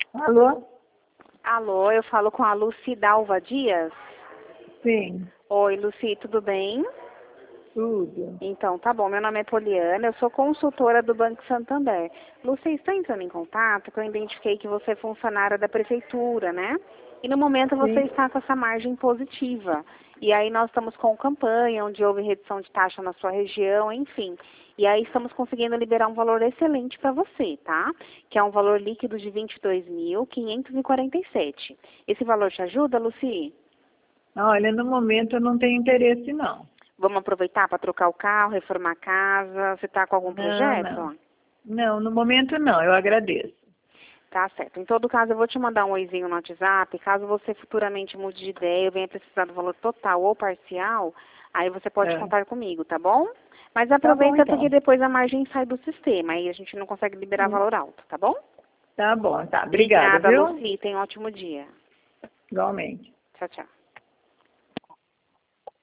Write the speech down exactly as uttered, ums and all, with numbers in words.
Alô? Alô, eu falo com a Lucy Dalva Dias? Sim. Oi, Lucy, tudo bem? Tudo. Então, tá bom. Meu nome é Poliana, eu sou consultora do Banco Santander. Lucy, está entrando em contato que eu identifiquei que você é funcionária da prefeitura, né? E no momento você Sim. está com essa margem positiva. E aí nós estamos com campanha, onde houve redução de taxa na sua região, enfim. E aí estamos conseguindo liberar um valor excelente para você, tá? Que é um valor líquido de vinte e dois mil, quinhentos e quarenta e sete. Esse valor te ajuda, Lucy? Olha, no momento eu não tenho interesse, não. Vamos aproveitar para trocar o carro, reformar a casa? Você está com algum Não, não. projeto? Não, no momento não, eu agradeço. Tá certo. Em todo caso, eu vou te mandar um oizinho no WhatsApp. Caso você futuramente mude de ideia ou venha precisar do valor total ou parcial, aí você pode É. contar comigo, tá bom? Mas Tá bom, aproveita porque então. depois a margem sai do sistema. Aí a gente não consegue liberar Sim. valor alto, tá bom? Tá bom, tá. Obrigada, Obrigada, viu? Lucy. Tenha um ótimo dia. Igualmente. Tchau, tchau.